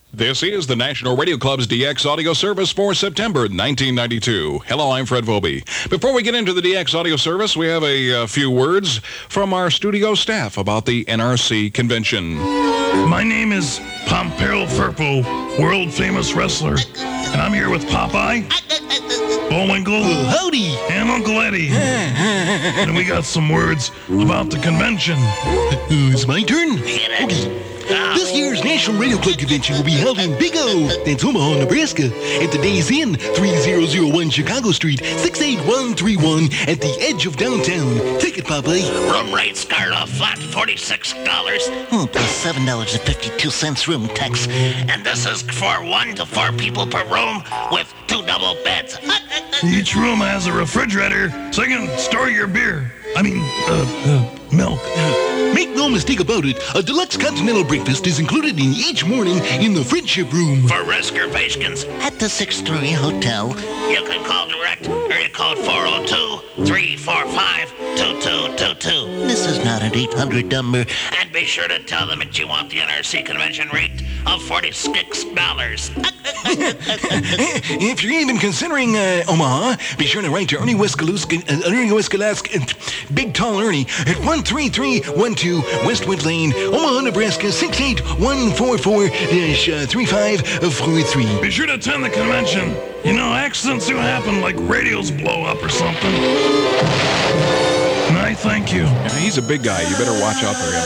This is the National Radio Club's DX Audio Service for September 1992. Hello, I'm Fred Volpe. Before we get into the DX Audio Service, we have a few words from our studio staff about the NRC convention. My name is Pompero Firpo, world-famous wrestler, and I'm here with Popeye, Bullwinkle, howdy, and Uncle Eddie. And we got some words about the convention. It's my turn? Okay. This year's National Radio Club Convention will be held in Big O, that's Omaha, Nebraska, at the Days Inn, 3001 Chicago Street, 68131, at the edge of downtown. Ticket, Popeye. Room rates start off flat $46. Plus $7.52 room tax. And this is for 1 to 4 people per room with 2 double beds. Each room has a refrigerator, so you can store your beer. Milk. Make no mistake about it, a deluxe continental breakfast is included in each morning in the Friendship Room. For reservations at the 6-Story Hotel, you can call direct area code 402-345-2222. This is not an 800 number. And be sure to tell them that you want the NRC convention rate of $46. If you're even considering Omaha, be sure to write to Ernie Weskalask, Big Tall Ernie, at 13312 Westwood Lane, Omaha, Nebraska, 68144-3543. Be sure to attend the convention. You know, accidents do happen, like radios blow up or something. And I thank you. Yeah, he's a big guy. You better watch out for him.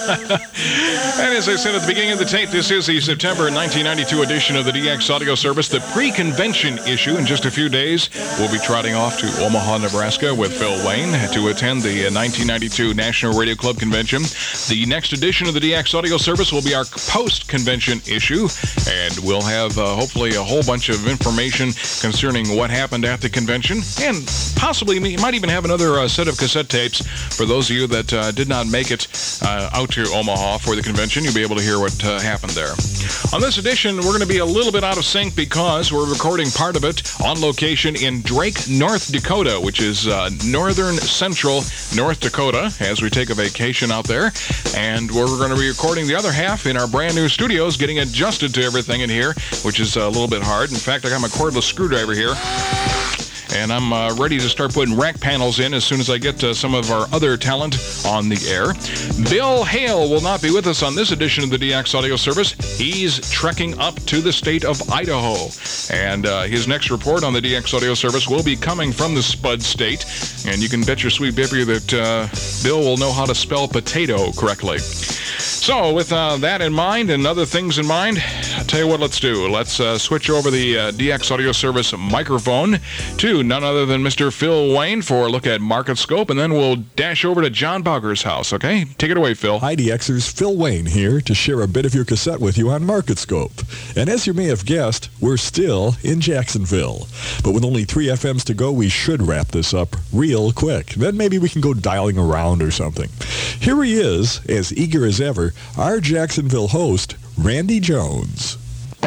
And as I said at the beginning of the tape, this is the September 1992 edition of the DX Audio Service, the pre-convention issue. In just a few days, we'll be trotting off to Omaha, Nebraska with Phil Wayne to attend the 1992 National Radio Club Convention. The next edition of the DX Audio Service will be our post-convention issue, and we'll have hopefully a whole bunch of information concerning what happened at the convention, and possibly we might even have another set of cassette tapes for those of you that did not make it out to Omaha for the convention. You'll be able to hear what happened there. On this edition, we're going to be a little bit out of sync because we're recording part of it on location in Drake, North Dakota, which is northern central North Dakota, as we take a vacation out there. And we're going to be recording the other half in our brand new studios, getting adjusted to everything in here, which is a little bit hard. In fact, I got my cordless screwdriver here. And I'm ready to start putting rack panels in as soon as I get some of our other talent on the air. Bill Hale will not be with us on this edition of the DX Audio Service. He's trekking up to the state of Idaho. And his next report on the DX Audio Service will be coming from the Spud State. And you can bet your sweet bippy that Bill will know how to spell potato correctly. So with that in mind and other things in mind, I'll tell you what let's do. Let's switch over the DX Audio Service microphone to none other than Mr. Phil Wayne for a look at Market Scope, and then we'll dash over to John Bauger's house, okay? Take it away, Phil. Hi, DXers. Phil Wayne here to share a bit of your cassette with you on Market Scope. And as you may have guessed, we're still in Jacksonville. But with only 3 FMs to go, we should wrap this up real quick. Then maybe we can go dialing around or something. Here he is, as eager as ever, our Jacksonville host, Randy Jones.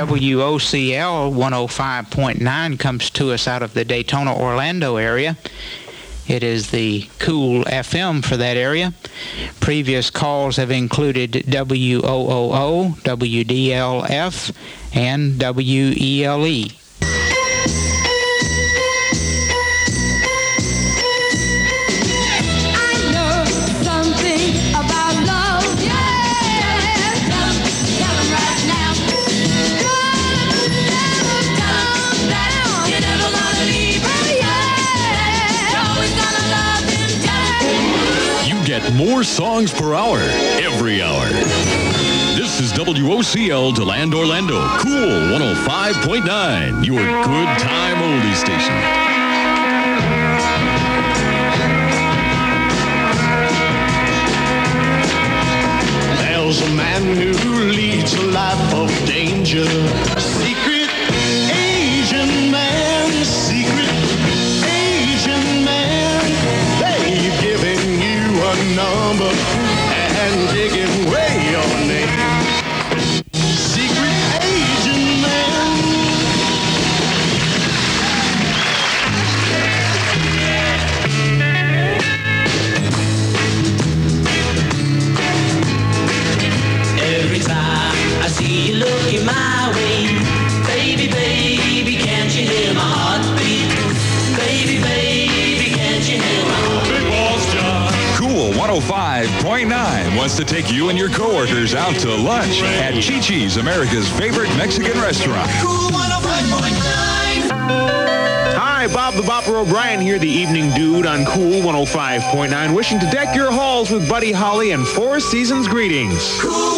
WOCL 105.9 comes to us out of the Daytona, Orlando area. It is the cool FM for that area. Previous calls have included WOOO, WDLF, and WELE. More songs per hour, every hour. This is WOCL DeLand, Orlando. Cool 105.9, your good time oldie station. There's a man who leads a life of danger. A secret Asian man, secret Asian man. They've given you a number and taken away your name. Secret Asian man. Every time I see you looking my way. Baby, baby, can't you hear my heartbeat? Baby, baby, can't you hear my heartbeat? Big Balls John. Cool 105.9 wants to take you and your coworkers out to lunch at Chi-Chi's, America's favorite Mexican restaurant. Cool 105.9. Hi, Bob the Bopper O'Brien here, the evening dude on Cool 105.9, wishing to deck your halls with Buddy Holly and Four Seasons greetings. Cool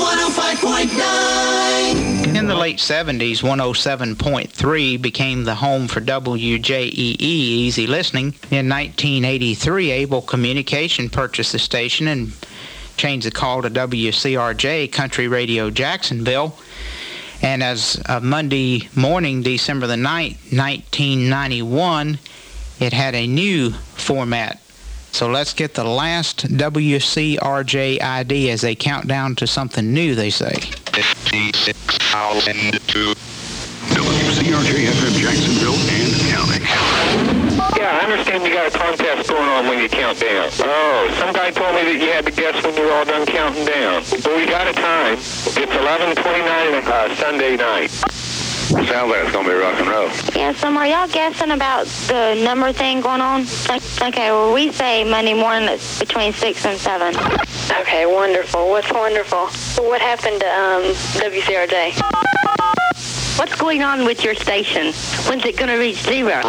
105.9. In the late 70s, 107.3 became the home for WJEE Easy Listening. In 1983, Able Communication purchased the station and changed the call to WCRJ Country Radio Jacksonville. And as of Monday morning, December the 9th, 1991, it had a new format. So let's get the last WCRJ ID as they count down to something new, they say. 56,002. WCRJ FM Jacksonville and counting. Yeah, I understand you got a contest going on when you count down. Oh, some guy told me that you had to guess when you were all done counting down. But we got a time. It's 11:29 Sunday night. Sounds like it's going to be rock and roll. Yeah, so are y'all guessing about the number thing going on? Okay, well, we say Monday morning it's between 6 and 7. Okay, wonderful. What's wonderful? What happened to WCRJ? What's going on with your station? When's it going to reach 0?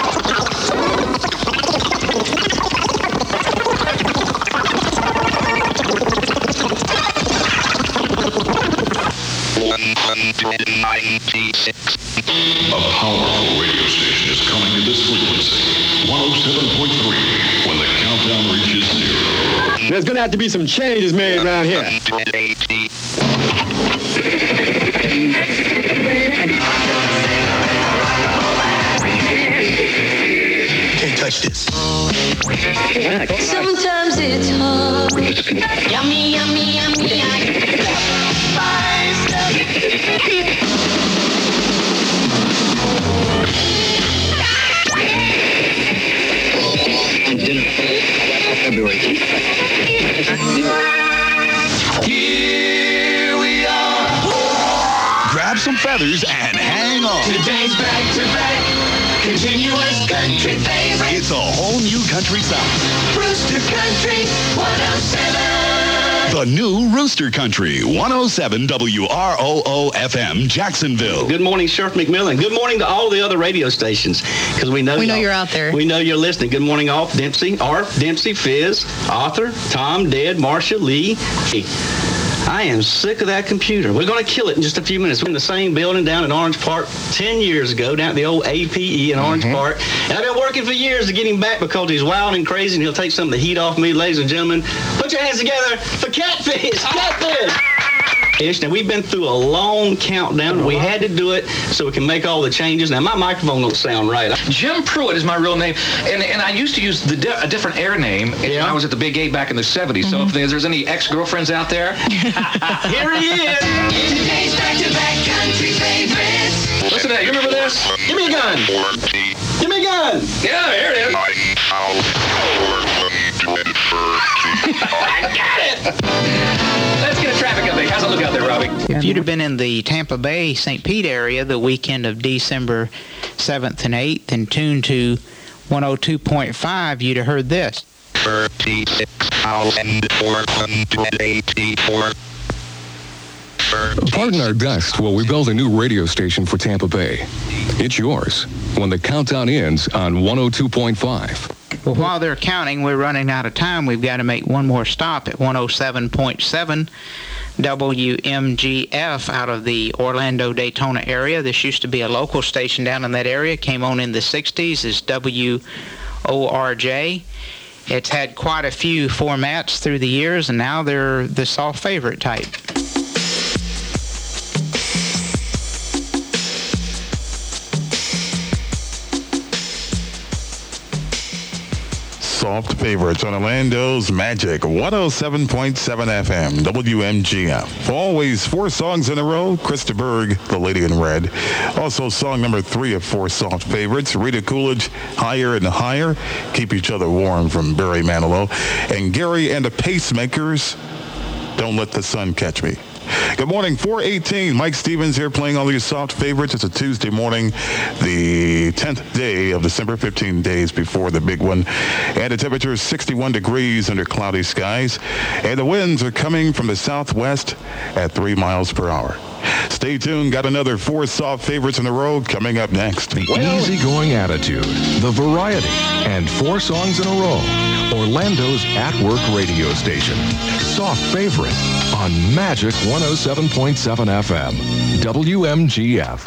A powerful radio station is coming to this frequency. 107.3 when the countdown reaches 0. There's going to have to be some changes made around here. Can't touch this. Sometimes it's hard. Yummy, yummy, yummy. Here we are. Grab some feathers and hang on. Today's back-to-back continuous country favorite. It's a whole new country sound. Rooster Country 107. The new Rooster Country 107 WROO FM Jacksonville. Good morning, Sheriff McMillan. Good morning to all the other radio stations, because we know you're out there. We know you're listening. Good morning, all. Dempsey, Art, Dempsey, Fizz, Arthur, Tom, Dad, Marcia, Lee. I am sick of that computer. We're going to kill it in just a few minutes. We're in the same building down in Orange Park 10 years ago, down at the old APE in Orange Park. And I've been working for years to get him back because he's wild and crazy, and he'll take some of the heat off me. Ladies and gentlemen, put your hands together for Catfish. Catfish! Now, we've been through a long countdown. We had to do it so we can make all the changes. Now, my microphone don't sound right. Jim Pruitt is my real name, and I used to use a different air name when I was at the Big 8 back in the 70s. So if there's any ex-girlfriends out there, here he is. Today's back-to-back country favorites. Listen to that. You remember this? Give me a gun. Give me a gun. Yeah, here it is. I got it. Let's get a traffic update. How's it look out there, Robbie? If you'd have been in the Tampa Bay, St. Pete area the weekend of December 7th and 8th and tuned to 102.5, you'd have heard this. 36,484. Pardon our guest while we build a new radio station for Tampa Bay. It's yours when the countdown ends on 102.5. Well, while they're counting, we're running out of time. We've got to make one more stop at 107.7 WMGF out of the Orlando-Daytona area. This used to be a local station down in that area. Came on in the 60s as WORJ. It's had quite a few formats through the years, and now they're the soft favorite type. Soft favorites on Orlando's Magic 107.7 FM WMGF. Always 4 songs in a row. Krista Berg, The Lady in Red. Also song number 3 of 4 soft favorites. Rita Coolidge, Higher and Higher. Keep Each Other Warm from Barry Manilow. And Gary and the Pacemakers, Don't Let the Sun Catch Me. Good morning, 418. Mike Stevens here playing all these soft favorites. It's a Tuesday morning, the 10th day of December, 15 days before the big one. And the temperature is 61 degrees under cloudy skies. And the winds are coming from the southwest at 3 miles per hour. Stay tuned. Got another 4 soft favorites in a row coming up next. The easygoing attitude, the variety, and 4 songs in a row. Orlando's at-work radio station. Soft favorite on Magic 107.7 FM. WMGF.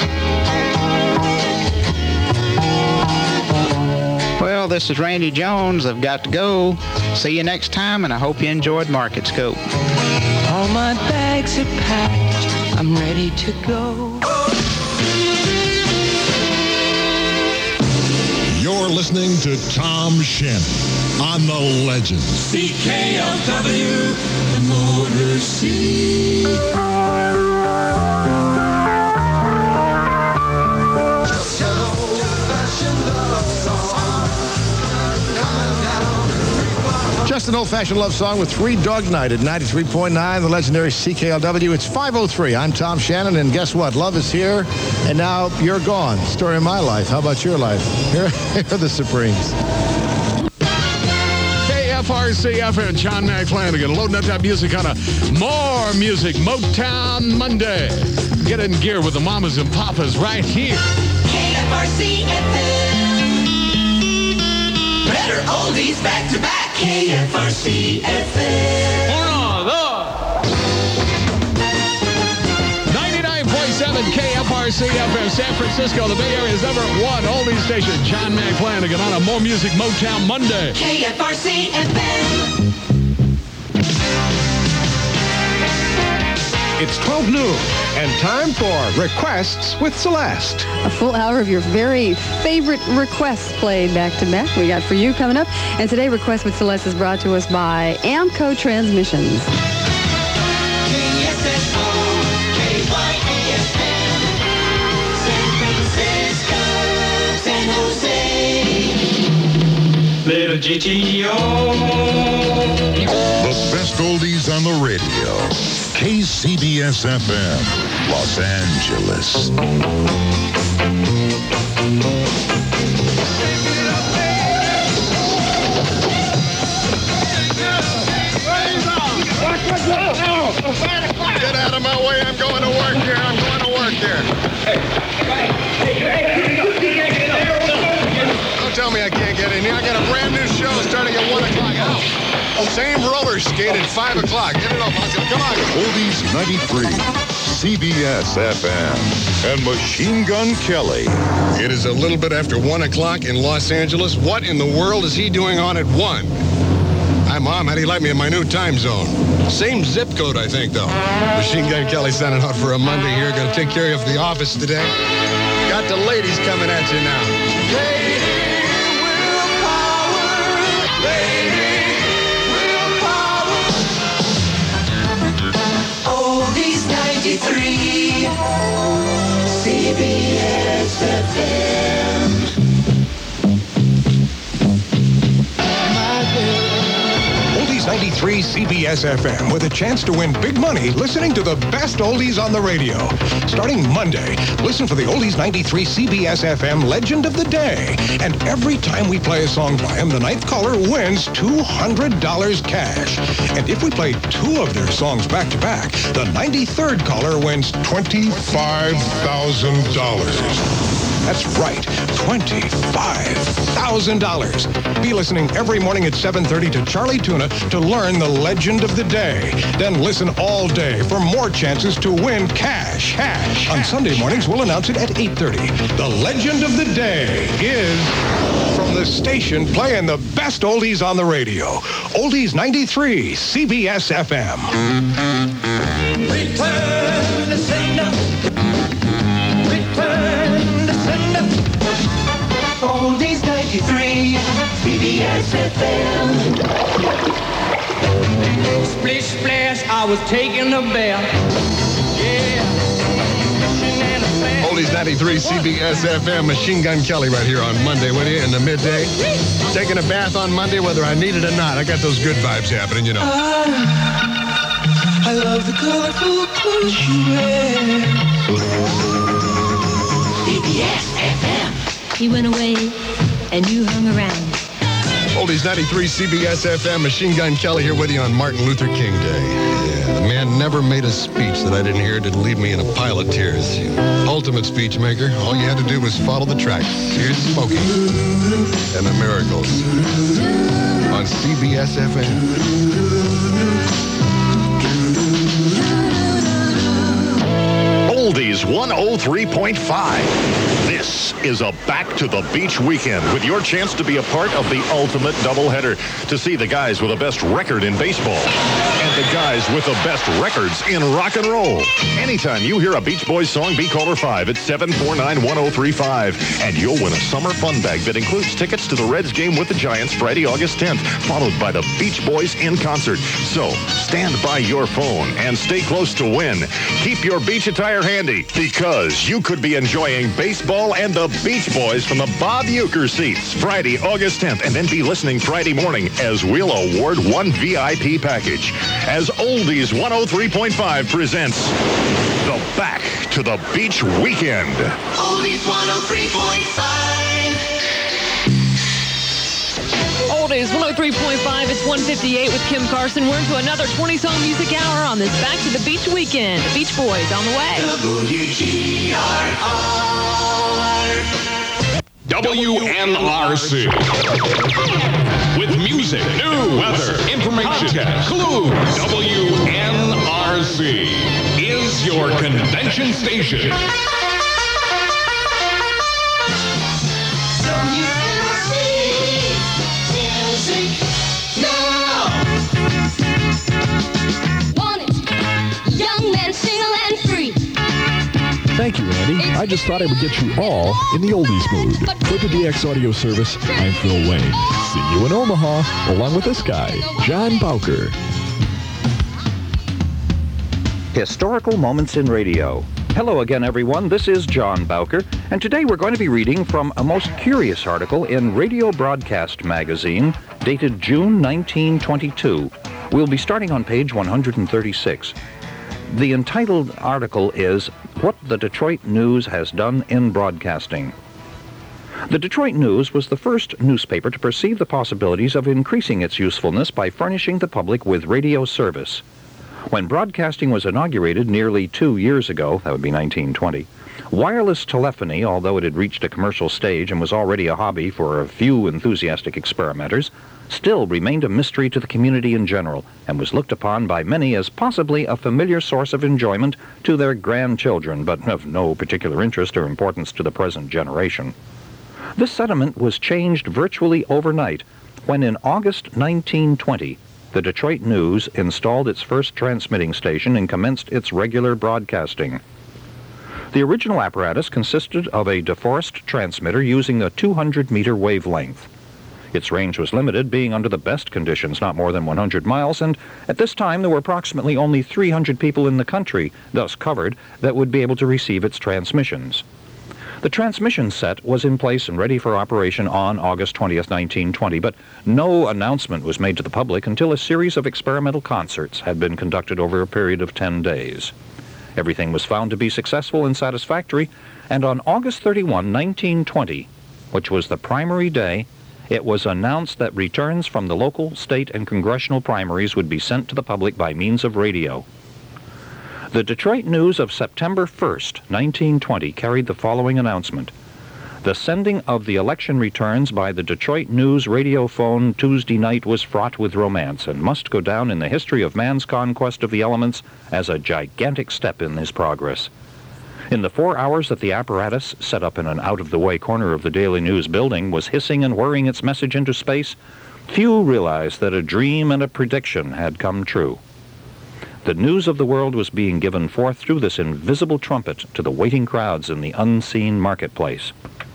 Well, this is Randy Jones. I've got to go. See you next time, and I hope you enjoyed Market Scope. All my bags are packed. I'm ready to go. You're listening to Tom Shannon on The Legend. CKLW, the Motor City. Just an old-fashioned love song with Three Dog Night at 93.9, the legendary CKLW. It's 5:03. I'm Tom Shannon, and guess what? Love is here, and now you're gone. Story of my life. How about your life? Here are the Supremes. KFRC FM, John Mac Flanagan, loading up that music on a More Music Motown Monday. Get in gear with the mamas and papas right here. KFRC FM. Better oldies back to back. KFRC FM. 99.7 KFRC FM, San Francisco, the Bay Area's #1 oldies station. John Mac Flanagan on a More Music Motown Monday. KFRC FM. It's 12 noon and time for Requests with Celeste. A full hour of your very favorite requests played back to back. We got for you coming up. And today, Requests with Celeste is brought to us by Amco Transmissions. San Jose. Little GTO. The best oldies on the radio. KCBS FM, Los Angeles. Get out of my way. I'm going to work here. Don't tell me I can't get in here. I got a brand new show starting at 1 o'clock. Same roller skate at 5 o'clock. Get it off. Come on. Oldies 93, CBS FM, and Machine Gun Kelly. It is a little bit after 1 o'clock in Los Angeles. What in the world is he doing on at 1? Hi, Mom. How do you like me in my new time zone? Same zip code, I think, though. Machine Gun Kelly signing out for a Monday here. Going to take care of the office today. Got the ladies coming at you now. Oldies 93. CBS FM. Oldies 93 CBS FM with a chance to win big money listening to the best oldies on the radio. Starting Monday, listen for the Oldies 93 CBS FM Legend of the Day. And every time we play a song by him, the ninth caller wins $200 cash. And if we play 2 of their songs back to back, the 93rd caller wins $25,000. That's right, $25,000. Be listening every morning at 7:30 to Charlie Tuna to learn the legend of the day. Then listen all day for more chances to win cash. On Sunday mornings, we'll announce it at 8:30. The legend of the day is from the station playing the best oldies on the radio. Oldies 93, CBS FM. Return to sender. Return to sender. Oldies 93, CBS FM. Splish splash, I was taking a bath. Yeah. Oldies 93 CBS FM, Machine Gun Kelly right here on Monday with you in the midday. Taking a bath on Monday, whether I need it or not. I got those good vibes happening, you know. I love the colorful clothes. don't you CBS FM. He went away, and you hung around. Oldies 93 CBS FM, Machine Gun Kelly here with you on Martin Luther King Day. Yeah, the man never made a speech that I didn't hear didn't leave me in a pile of tears. Ultimate speech maker. All you had to do was follow the tracks. Here's Smokey and the Miracles on CBS FM. Oldies 103.5. This is a Back to the Beach weekend with your chance to be a part of the ultimate doubleheader to see the guys with the best record in baseball and the guys with the best records in rock and roll. Anytime you hear a Beach Boys song, be caller 5 at 749-1035, and you'll win a summer fun bag that includes tickets to the Reds game with the Giants Friday, August 10th, followed by the Beach Boys in concert. So stand by your phone and stay close to win. Keep your beach attire handy because you could be enjoying baseball and the Beach Boys from the Bob Uecker seats Friday, August 10th, and then be listening Friday morning as we'll award one VIP package. As Oldies 103.5 presents the Back to the Beach Weekend. Oldies 103.5. Oldies 103.5. It's 1:58 with Kim Carson. We're into another 20-song music hour on this Back to the Beach weekend. The Beach Boys on the way. WNRC. With music, news, weather, information, clues. WNRC is your convention station. Thank you, Andy. I just thought I would get you all in the oldies mood. For the DX Audio Service, I'm Phil Wayne. See you in Omaha, along with this guy, John Bowker. Historical Moments in Radio. Hello again, everyone. This is John Bowker, and today we're going to be reading from a most curious article in Radio Broadcast magazine, dated June 1922. We'll be starting on page 136. The entitled article is What the Detroit News Has Done in Broadcasting. The Detroit News was the first newspaper to perceive the possibilities of increasing its usefulness by furnishing the public with radio service. When broadcasting was inaugurated nearly 2 years ago, that would be 1920, wireless telephony, although it had reached a commercial stage and was already a hobby for a few enthusiastic experimenters, still remained a mystery to the community in general and was looked upon by many as possibly a familiar source of enjoyment to their grandchildren, but of no particular interest or importance to the present generation. This sentiment was changed virtually overnight when in August 1920, the Detroit News installed its first transmitting station and commenced its regular broadcasting. The original apparatus consisted of a DeForest transmitter using a 200-meter wavelength. Its range was limited, being under the best conditions not more than 100 miles, and at this time there were approximately only 300 people in the country, thus covered, that would be able to receive its transmissions. The transmission set was in place and ready for operation on August 20th, 1920, but no announcement was made to the public until a series of experimental concerts had been conducted over a period of 10 days. Everything was found to be successful and satisfactory, and on August 31, 1920, which was the primary day, it was announced that returns from the local, state, and congressional primaries would be sent to the public by means of radio. The Detroit News of September 1st, 1920, carried the following announcement. The sending of the election returns by the Detroit News radio phone Tuesday night was fraught with romance and must go down in the history of man's conquest of the elements as a gigantic step in his progress. In the 4 hours that the apparatus, set up in an out-of-the-way corner of the Daily News building, was hissing and whirring its message into space, few realized that a dream and a prediction had come true. The news of the world was being given forth through this invisible trumpet to the waiting crowds in the unseen marketplace.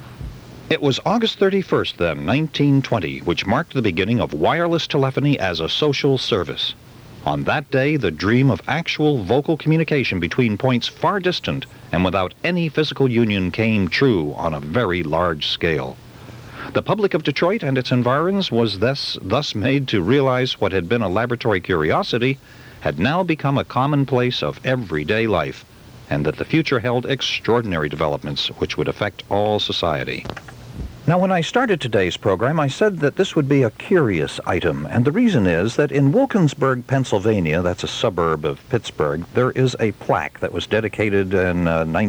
It was August 31st, then, 1920, which marked the beginning of wireless telephony as a social service. On that day, the dream of actual vocal communication between points far distant and without any physical union came true on a very large scale. The public of Detroit and its environs was thus made to realize what had been a laboratory curiosity had now become a commonplace of everyday life, and that the future held extraordinary developments which would affect all society. Now, when I started today's program, I said that this would be a curious item, and the reason is that in Wilkinsburg, Pennsylvania, that's a suburb of Pittsburgh, there is a plaque that was dedicated in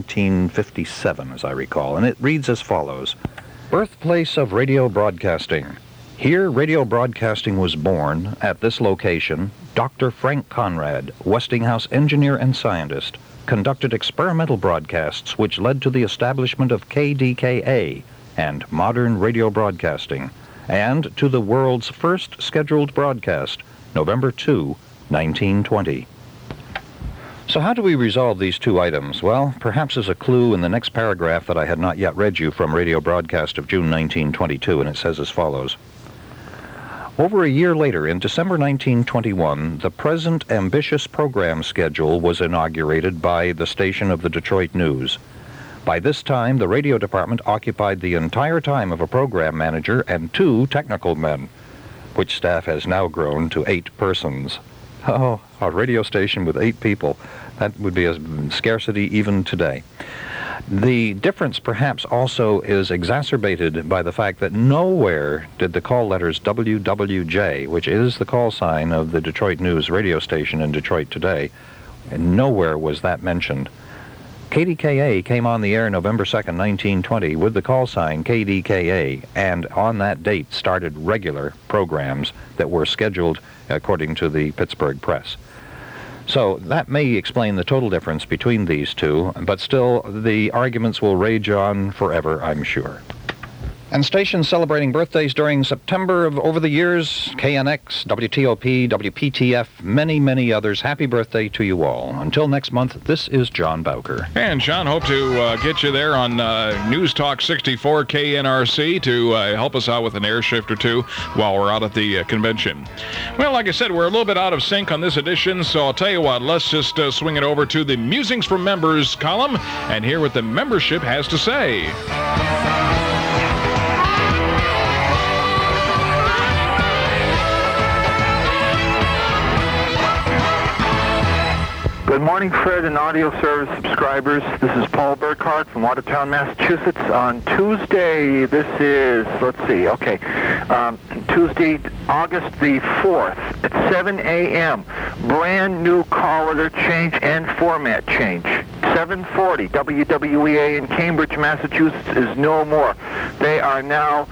1957, as I recall, and it reads as follows: Birthplace of Radio Broadcasting. Here, radio broadcasting was born. At this location, Dr. Frank Conrad, Westinghouse engineer and scientist, conducted experimental broadcasts which led to the establishment of KDKA, and modern radio broadcasting, and to the world's first scheduled broadcast, November 2, 1920. So how do we resolve these two items? Well, perhaps as a clue in the next paragraph that I had not yet read you from Radio Broadcast of June 1922, and it says as follows. Over a year later, in December 1921, the present ambitious program schedule was inaugurated by the station of the Detroit News. By this time, the radio department occupied the entire time of a program manager and 2 technical men, which staff has now grown to 8 persons. Oh, a radio station with 8 people. That would be a scarcity even today. The difference perhaps also is exacerbated by the fact that nowhere did the call letters WWJ, which is the call sign of the Detroit News radio station in Detroit today, and nowhere was that mentioned. KDKA came on the air November 2nd, 1920 with the call sign KDKA, and on that date started regular programs that were scheduled according to the Pittsburgh Press. So that may explain the total difference between these two, but still the arguments will rage on forever, I'm sure. And stations celebrating birthdays during September over the years, KNX, WTOP, WPTF, many, many others. Happy birthday to you all. Until next month, this is John Bowker. And John, hope to get you there on News Talk 64 KNRC to help us out with an air shift or two while we're out at the convention. Well, like I said, we're a little bit out of sync on this edition, so I'll tell you what, let's just swing it over to the Musings from Members column and hear what the membership has to say. Good morning, Fred and audio service subscribers. This is Paul Burkhart from Watertown, Massachusetts. On Tuesday, Tuesday, August the 4th at 7 a.m., brand new call letter change and format change. 740 WWEA in Cambridge, Massachusetts is no more. They are now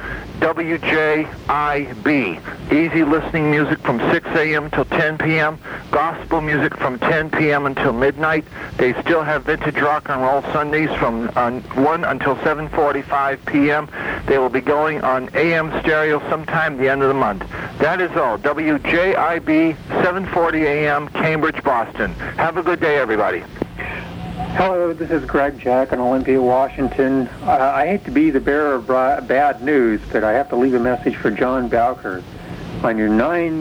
WJIB. Easy listening music from 6 a.m. till 10 p.m. Gospel music from 10 p.m. until midnight. They still have vintage rock and roll Sundays from 1 until 7:45 p.m. They will be going on AM stereo sometime at the end of the month. That is all. WJIB, 740 a.m., Cambridge, Boston. Have a good day, everybody. Hello, this is Greg Jack in Olympia, Washington. I hate to be the bearer of bad news, but I have to leave a message for John Bowker. On your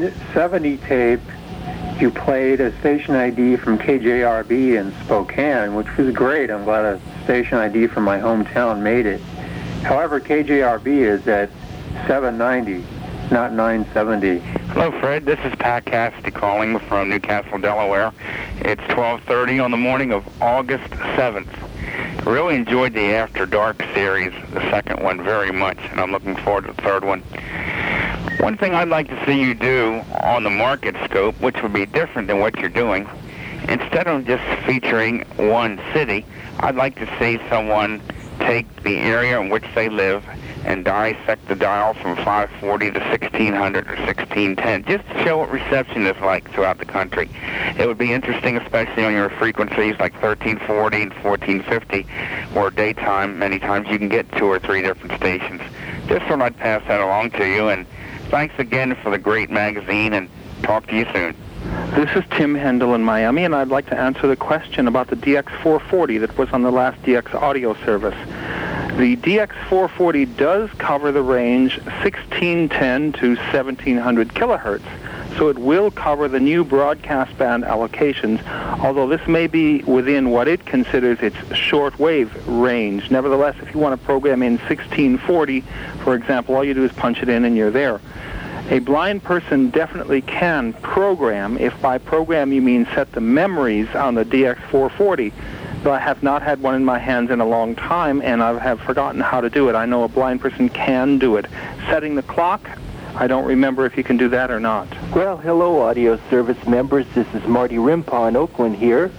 970 tape, you played a station ID from KJRB in Spokane, which was great. I'm glad a station ID from my hometown made it. However, KJRB is at 790, not 970. Hello, Fred. This is Pat Cassidy calling from Newcastle, Delaware. It's 12:30 on the morning of August 7th. I really enjoyed the After Dark series, the second one, very much, and I'm looking forward to the third one. One thing I'd like to see you do on the Market Scope, which would be different than what you're doing, instead of just featuring one city, I'd like to see someone take the area in which they live and dissect the dial from 540 to 1600 or 1610, just to show what reception is like throughout the country. It would be interesting, especially on your frequencies like 1340 and 1450, where daytime, many times you can get 2 or 3 different stations. Just thought I'd pass that along to you, and thanks again for the great magazine, and talk to you soon. This is Tim Hendel in Miami, and I'd like to answer the question about the DX440 that was on the last DX audio service. The DX440 does cover the range 1610 to 1700 kilohertz, so it will cover the new broadcast band allocations, although this may be within what it considers its shortwave range. Nevertheless, if you want to program in 1640, for example, all you do is punch it in and you're there. A blind person definitely can program, if by program you mean set the memories on the DX440. Though I have not had one in my hands in a long time, and I have forgotten how to do it. I know a blind person can do it. Setting the clock, I don't remember if you can do that or not. Well, hello, audio service members. This is Marty Rimpaw in Oakland here.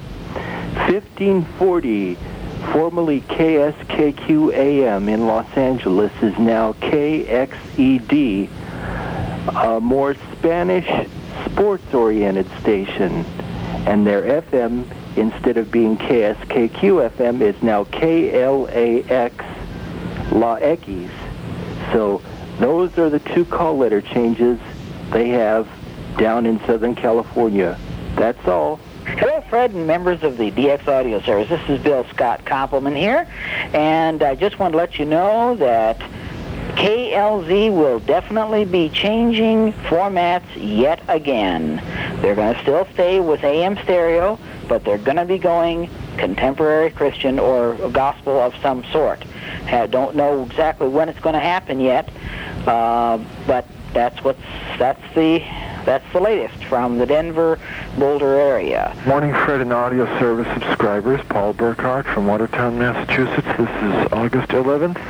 1540, formerly KSKQ AM in Los Angeles, is now KXED, a more Spanish sports-oriented station. And their FM, instead of being KSKQ FM, is now KLAX La X. So those are the two call letter changes they have down in Southern California. That's all. Hello, Fred, and members of the DX Audio Service. This is Bill Scott Compliment here, and I just want to let you know that KLZ will definitely be changing formats yet again. They're going to still stay with AM stereo, but they're going to be going contemporary Christian or gospel of some sort. I don't know exactly when it's going to happen yet, but that's the latest from the Denver, Boulder area. Morning, Fred and audio service subscribers. Paul Burkhart from Watertown, Massachusetts. This is August 11th,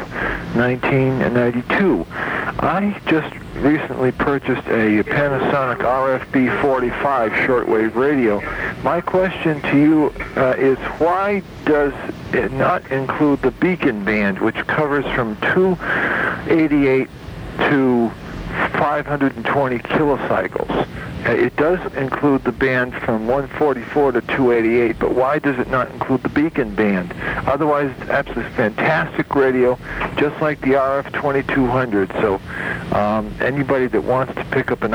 1992. I just recently purchased a Panasonic RFB45 shortwave radio. My question to you is, why does it not include the beacon band, which covers from 288 to 520 kilocycles? It does include the band from 144 to 288, but why does it not include the beacon band? Otherwise, it's absolutely fantastic radio, just like the RF2200. So anybody that wants to pick up an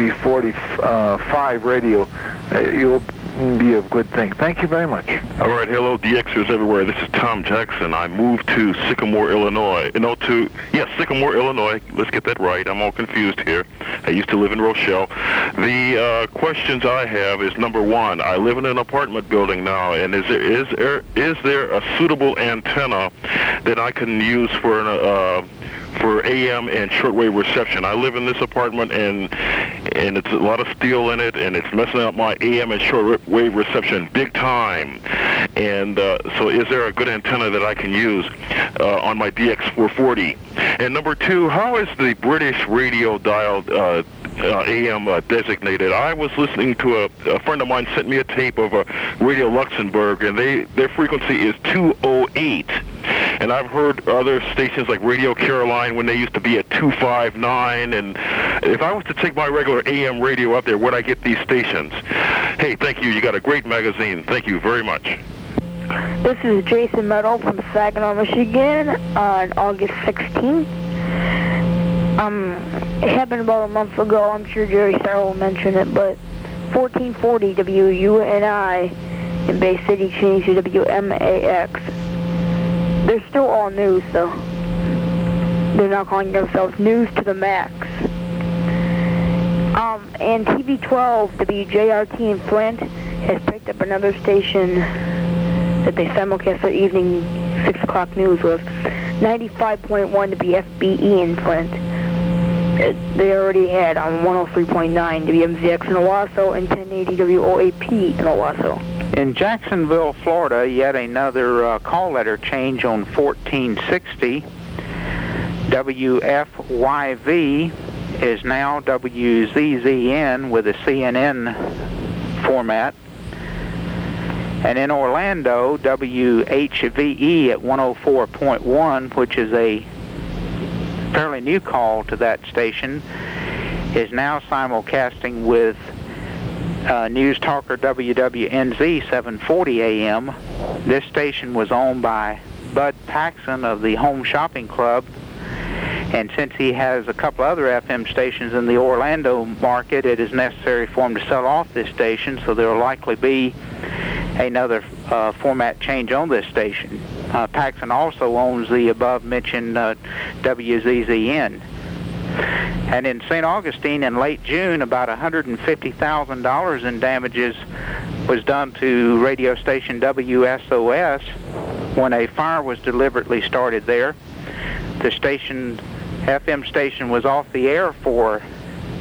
RFB45 radio, you'll be a good thing. Thank you very much. All right, hello, DXers everywhere. This is Tom Jackson. I moved to Sycamore, Illinois. Sycamore, Illinois. Let's get that right. I'm all confused here. I used to live in Rochelle. The questions I have is, number one, I live in an apartment building now, and is there a suitable antenna that I can use for AM and shortwave reception? I live in this apartment, and it's a lot of steel in it, and it's messing up my AM and shortwave reception big time. And so is there a good antenna that I can use on my DX440? And number two, how is the British radio dialed AM designated? I was listening to a friend of mine sent me a tape of a Radio Luxembourg, and their frequency is 208. And I've heard other stations like Radio Caroline when they used to be at 259. And if I was to take my regular AM radio up there, would I get these stations? Hey, thank you. You got a great magazine. Thank you very much. This is Jason Meadow from Saginaw, Michigan on August 16th. It happened about a month ago. I'm sure Jerry Starr will mention it, but 1440 WUNI in Bay City changed to WMAX. They're still all news, though. They're now calling themselves News to the Max. And TV12 WJRT in Flint has picked up another station that they simulcast the evening 6 o'clock news with. 95.1 WFBE in Flint. They already had on 103.9 WMZX in Owasso and 1080 WOAP in Owasso. In Jacksonville, Florida, yet another call letter change on 1460. WFYV is now WZZN with a CNN format. And in Orlando, WHVE at 104.1, which is a fairly new call to that station, is now simulcasting with News Talker WWNZ 740 AM. This station was owned by Bud Paxson of the Home Shopping Club, and since he has a couple other FM stations in the Orlando market, it is necessary for him to sell off this station, so there will likely be another format change on this station. Paxson also owns the above-mentioned WZZN. And in St. Augustine in late June, about $150,000 in damages was done to radio station WSOS when a fire was deliberately started there. The FM station was off the air for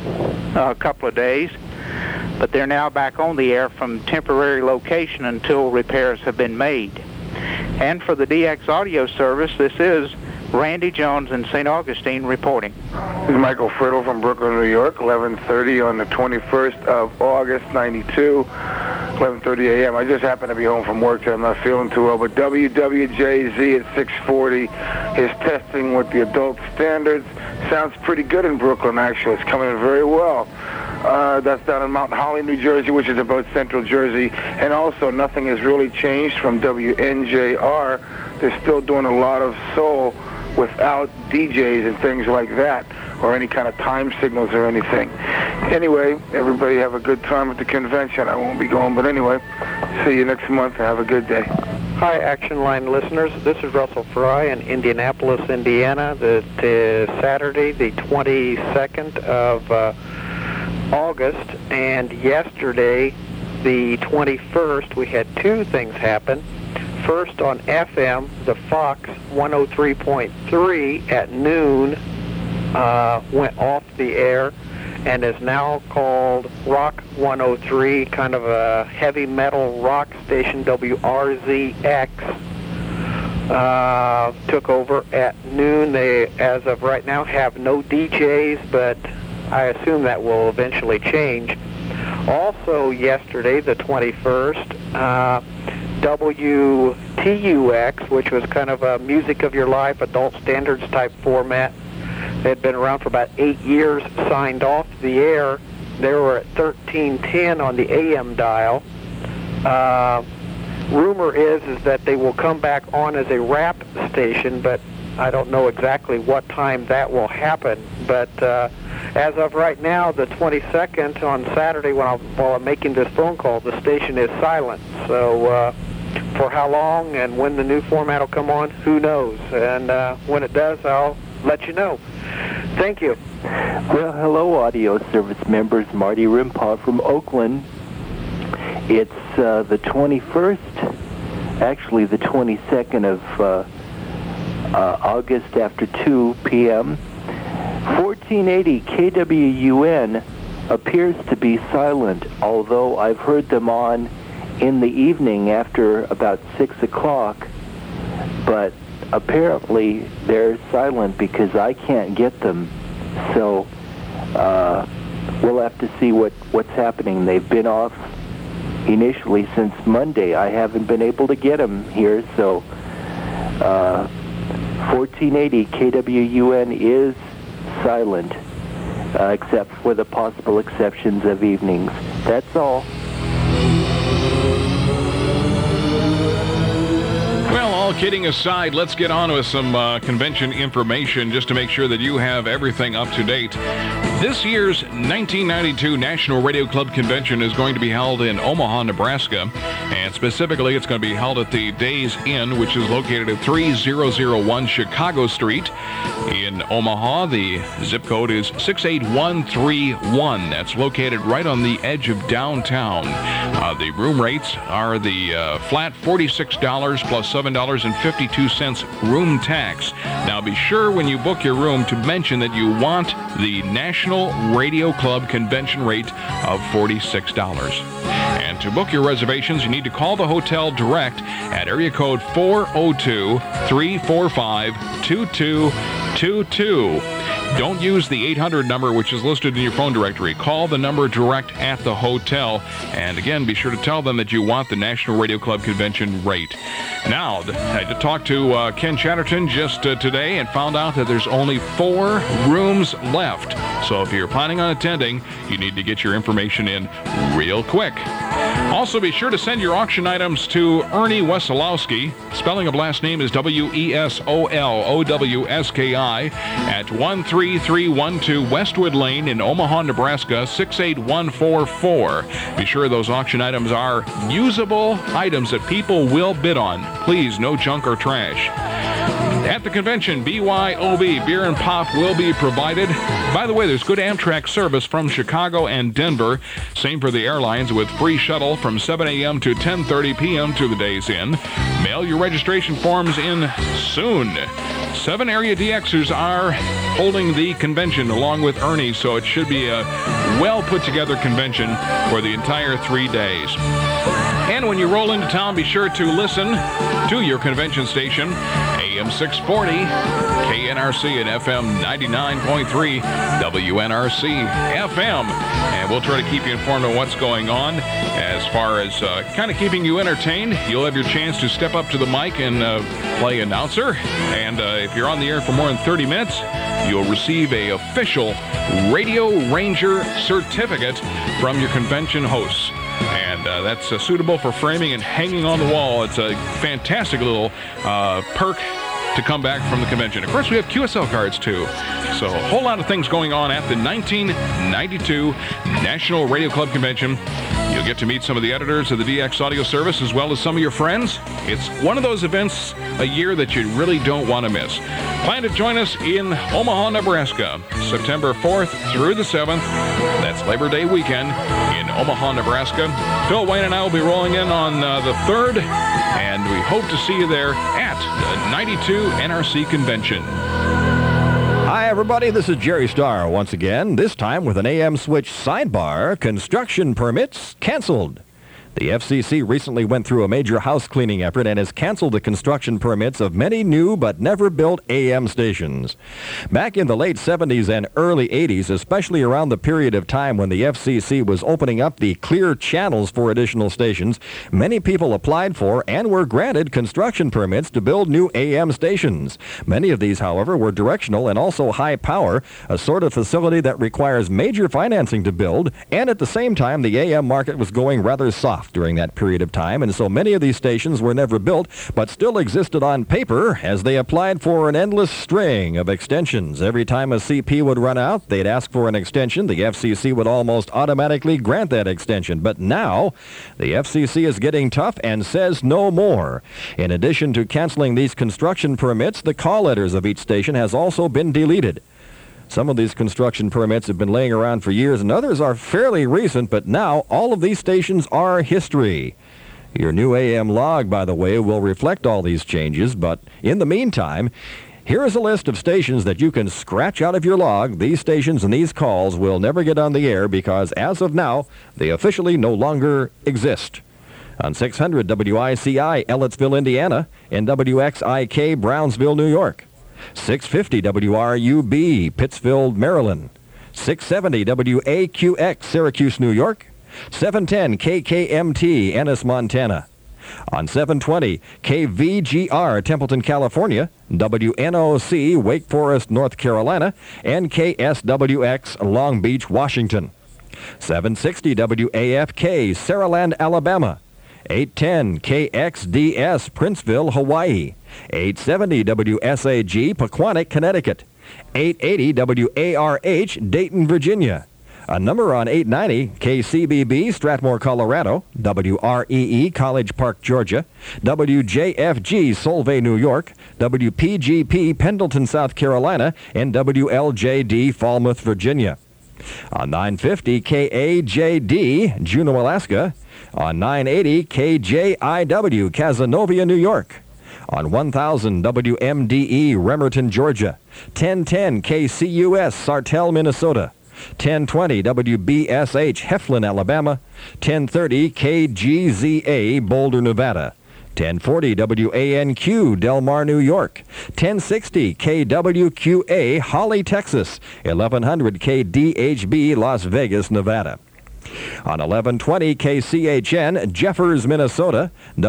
a couple of days, but they're now back on the air from temporary location until repairs have been made. And for the DX audio service, this is Randy Jones in St. Augustine reporting. This is Michael Friddle from Brooklyn, New York, 11:30 on the 21st of August, 92, 11:30 a.m. I just happened to be home from work today. I'm not feeling too well, but WWJZ at 640 is testing with the adult standards. Sounds pretty good in Brooklyn, actually. It's coming in very well. That's down in Mount Holly, New Jersey, which is about central Jersey. And also, nothing has really changed from WNJR. They're still doing a lot of soul without DJs and things like that, or any kind of time signals or anything. Anyway, everybody have a good time at the convention. I won't be going, but anyway, see you next month and have a good day. Hi, Action Line listeners. This is Russell Fry in Indianapolis, Indiana. It is Saturday, the 22nd of August, and yesterday, the 21st, we had two things happen. First, on FM, the Fox 103.3 at noon went off the air and is now called Rock 103, kind of a heavy metal rock station. WRZX took over at noon. They, as of right now, have no DJs, but I assume that will eventually change. Also yesterday, the 21st, WTUX, which was kind of a music of your life, adult standards type format. They had been around for about 8 years, signed off the air. They were at 1310 on the AM dial. Rumor is that they will come back on as a rap station, but I don't know exactly what time that will happen. But as of right now, the 22nd on Saturday, while I'm making this phone call, the station is silent. So for how long and when the new format will come on, who knows? And when it does, I'll let you know. Thank you. Well, hello, audio service members. Marty Rimpaw from Oakland. It's the 21st, actually the 22nd of August after 2 p.m. 1480 KWUN appears to be silent, although I've heard them on in the evening after about 6 o'clock, but apparently they're silent because I can't get them. So we'll have to see what's happening. They've been off initially since Monday. I haven't been able to get them here, so 1480 KWUN is silent, except for the possible exceptions of evenings. That's all. Well, all kidding aside, let's get on with some convention information just to make sure that you have everything up to date. This year's 1992 National Radio Club Convention is going to be held in Omaha, Nebraska, and specifically it's going to be held at the Days Inn, which is located at 3001 Chicago Street in Omaha. The zip code is 68131. That's located right on the edge of downtown. The room rates are the flat $46 plus $7.52 room tax. Now be sure when you book your room to mention that you want the National Radio Club convention rate of $46. And to book your reservations, you need to call the hotel direct at area code 402-345-2222. Don't use the 800 number, which is listed in your phone directory. Call the number direct at the hotel. And again, be sure to tell them that you want the National Radio Club convention rate. Now, I had to talk to Ken Chatterton just today and found out that there's only 4 rooms left. So if you're planning on attending, you need to get your information in real quick. Also, be sure to send your auction items to Ernie Wesolowski. Spelling of last name is Wesolowski at 13312 Westwood Lane in Omaha, Nebraska, 68144. Be sure those auction items are usable items that people will bid on. Please, no junk or trash. At the convention, BYOB, beer and pop, will be provided. By the way, there's good Amtrak service from Chicago and Denver. Same for the airlines with free shuttle from 7 a.m. to 10:30 p.m. to the Days Inn. Mail your registration forms in soon. 7 area DXers are holding the convention along with Ernie, so it should be a well-put-together convention for the entire 3 days. And when you roll into town, be sure to listen to your convention station, AM 640, KNRC and FM 99.3, WNRC FM. And we'll try to keep you informed on what's going on as far as kind of keeping you entertained. You'll have your chance to step up to the mic and play announcer. And if you're on the air for more than 30 minutes, you'll receive a official Radio Ranger certificate from your convention hosts. And that's suitable for framing and hanging on the wall. It's a fantastic little perk to come back from the convention. Of course, we have QSL cards, too. So a whole lot of things going on at the 1992 National Radio Club Convention. You'll get to meet some of the editors of the DX Audio Service as well as some of your friends. It's one of those events a year that you really don't want to miss. Plan to join us in Omaha, Nebraska, September 4th through the 7th. That's Labor Day weekend in Omaha, Nebraska. Phil Wayne and I will be rolling in on the 3rd, and we hope to see you there at the 92 NRC Convention. Hi, everybody. This is Jerry Starr once again, this time with an AM Switch sidebar. Construction permits canceled. The FCC recently went through a major house cleaning effort and has canceled the construction permits of many new but never built AM stations. Back in the late 70s and early 80s, especially around the period of time when the FCC was opening up the clear channels for additional stations, many people applied for and were granted construction permits to build new AM stations. Many of these, however, were directional and also high power, a sort of facility that requires major financing to build, and at the same time the AM market was going rather soft during that period of time, and so many of these stations were never built, but still existed on paper as they applied for an endless string of extensions. Every time a CP would run out, they'd ask for an extension. The FCC would almost automatically grant that extension. But now, the FCC is getting tough and says no more. In addition to canceling these construction permits, the call letters of each station has also been deleted. Some of these construction permits have been laying around for years, and others are fairly recent, but now all of these stations are history. Your new AM log, by the way, will reflect all these changes, but in the meantime, here is a list of stations that you can scratch out of your log. These stations and these calls will never get on the air because, as of now, they officially no longer exist. On 600 WICI, Ellettsville, Indiana, and WXIK, Brownsville, New York. 650 WRUB, Pittsfield, Maryland. 670 WAQX, Syracuse, New York. 710 KKMT, Ennis, Montana. On 720 KVGR, Templeton, California. WNOC, Wake Forest, North Carolina. And KSWX, Long Beach, Washington. 760 WAFK, Saraland, Alabama. 810 KXDS, Princeville, Hawaii. 870 WSAG, Pequannock, Connecticut. 880 WARH, Dayton, Virginia. A number on 890 KCBB, Strathmore, Colorado. WREE, College Park, Georgia. WJFG, Solvay, New York. WPGP, Pendleton, South Carolina. And WLJD, Falmouth, Virginia. On 950 KAJD, Juneau, Alaska. On 980 KJIW, Cazenovia, New York. On 1000 WMDE, Bremerton, Georgia. 1010 KCUS, Sartell, Minnesota. 1020 WBSH, Heflin, Alabama. 1030 KGZA, Boulder, Nevada. 1040 WANQ, Del Mar, New York. 1060 KWQA, Holly, Texas. 1100 KDHB, Las Vegas, Nevada. On 1120 KCHN, Jeffers, Minnesota.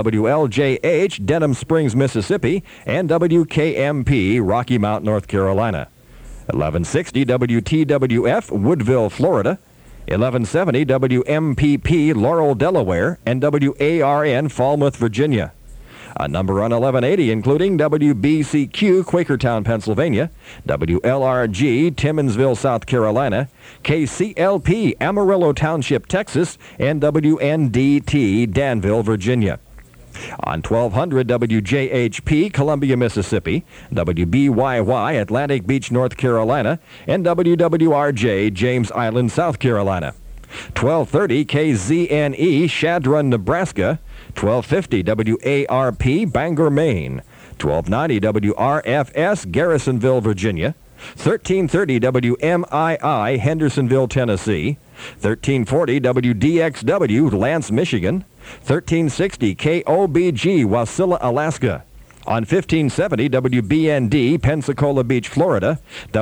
WLJH, Denham Springs, Mississippi. And WKMP, Rocky Mount, North Carolina. 1160 WTWF, Woodville, Florida. 1170 WMPP, Laurel, Delaware. And WARN, Falmouth, Virginia. A number on 1180, including WBCQ, Quakertown, Pennsylvania, WLRG, Timmonsville, South Carolina, KCLP, Amarillo Township, Texas, and WNDT, Danville, Virginia. On 1200 WJHP, Columbia, Mississippi, WBYY, Atlantic Beach, North Carolina, and WWRJ, James Island, South Carolina. 1230 KZNE, Shadron, Nebraska. 1250 WARP, Bangor, Maine. 1290 WRFS, Garrisonville, Virginia. 1330 WMII, Hendersonville, Tennessee. 1340 WDXW, Lance, Michigan. 1360 KOBG, Wasilla, Alaska. On 1570 WBND, Pensacola Beach, Florida.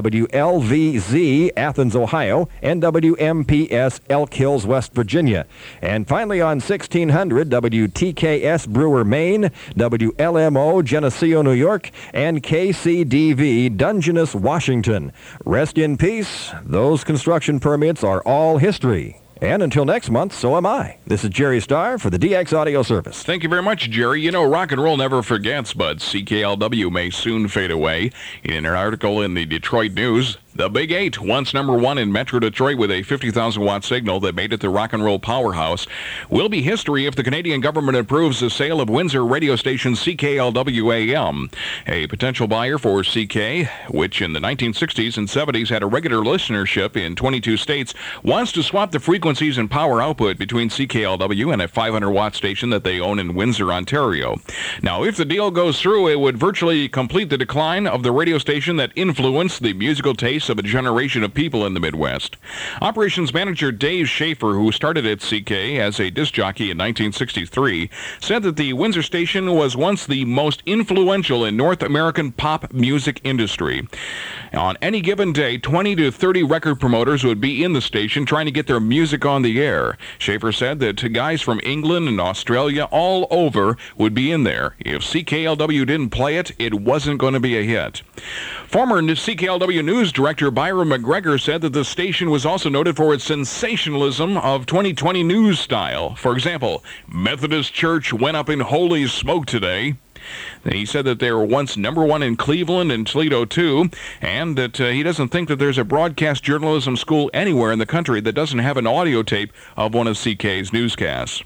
WLVZ, Athens, Ohio. And WMPS, Elk Hills, West Virginia. And finally on 1600 WTKS, Brewer, Maine. WLMO, Geneseo, New York. And KCDV, Dungeness, Washington. Rest in peace. Those construction permits are all history. And until next month, so am I. This is Jerry Starr for the DX Audio Service. Thank you very much, Jerry. You know, rock and roll never forgets, but CKLW may soon fade away. In an article in the Detroit News, the Big 8, once number one in Metro Detroit with a 50,000-watt signal that made it the rock and roll powerhouse, will be history if the Canadian government approves the sale of Windsor radio station CKLW-AM. A potential buyer for CK, which in the 1960s and 70s had a regular listenership in 22 states, wants to swap the frequencies and power output between CKLW and a 500-watt station that they own in Windsor, Ontario. Now, if the deal goes through, it would virtually complete the decline of the radio station that influenced the musical taste of a generation of people in the Midwest. Operations manager Dave Schaefer, who started at CK as a disc jockey in 1963, said that the Windsor station was once the most influential in North American pop music industry. On any given day, 20 to 30 record promoters would be in the station trying to get their music on the air. Schaefer said that guys from England and Australia all over would be in there. If CKLW didn't play it, it wasn't going to be a hit. Former CKLW news director Byron McGregor said that the station was also noted for its sensationalism of 2020 news style. For example, Methodist Church went up in holy smoke today. He said that they were once number one in Cleveland and Toledo, too, and that he doesn't think that there's a broadcast journalism school anywhere in the country that doesn't have an audio tape of one of CK's newscasts.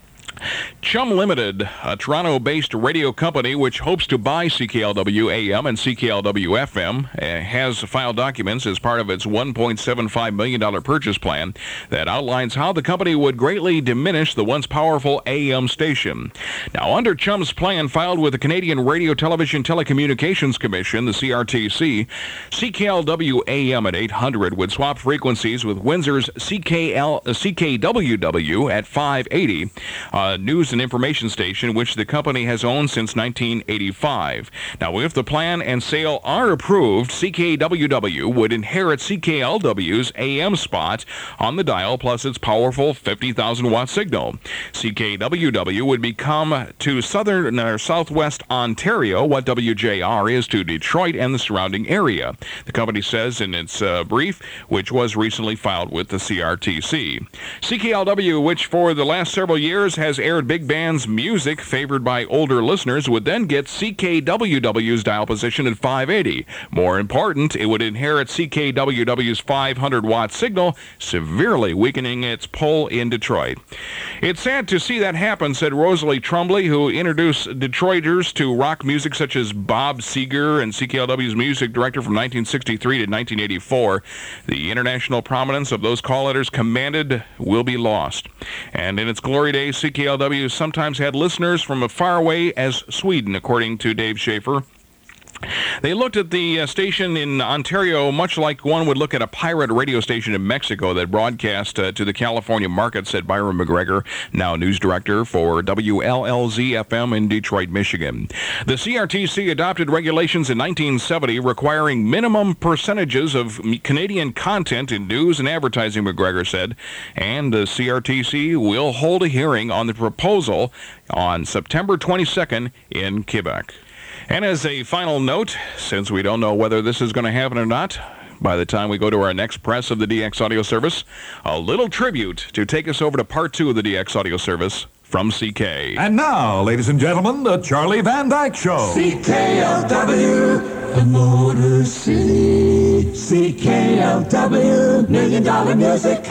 Chum Limited, a Toronto-based radio company which hopes to buy CKLW-AM and CKLW-FM, has filed documents as part of its $1.75 million purchase plan that outlines how the company would greatly diminish the once powerful AM station. Now, under Chum's plan filed with the Canadian Radio Television Telecommunications Commission, the CRTC, CKLW-AM at 800 would swap frequencies with Windsor's CKWW at 580, news and information station which the company has owned since 1985. Now, if the plan and sale are approved, CKWW would inherit CKLW's AM spot on the dial plus its powerful 50,000-watt signal. CKWW would become to southern or southwest Ontario what WJR is to Detroit and the surrounding area, the company says in its brief, which was recently filed with the CRTC. CKLW, which for the last several years has aired big band's music favored by older listeners, would then get CKWW's dial position at 580. More important, it would inherit CKWW's 500-watt signal, severely weakening its pull in Detroit. It's sad to see that happen, said Rosalie Trumbley, who introduced Detroiters to rock music such as Bob Seger and CKLW's music director from 1963 to 1984. The international prominence of those call letters commanded will be lost. And in its glory days, CKLW sometimes had listeners from as far away as Sweden, according to Dave Schaefer. They looked at the station in Ontario much like one would look at a pirate radio station in Mexico that broadcast to the California market, said Byron McGregor, now news director for WLLZ-FM in Detroit, Michigan. The CRTC adopted regulations in 1970 requiring minimum percentages of Canadian content in news and advertising, McGregor said, and the CRTC will hold a hearing on the proposal on September 22nd in Quebec. And as a final note, since we don't know whether this is going to happen or not, by the time we go to our next press of the DX Audio Service, a little tribute to take us over to part 2 of the DX Audio Service from CK. And now, ladies and gentlemen, the Charlie Van Dyke Show. CKLW, the Motor City. CKLW, $1 Million Music.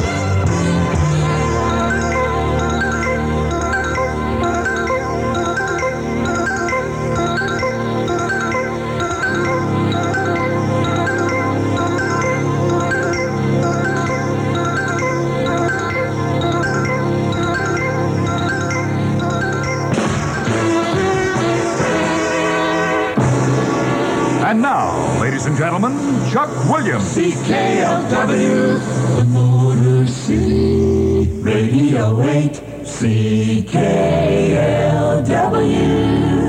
And now, ladies and gentlemen, Chuck Williams. CKLW, the Motor City Radio 8, CKLW.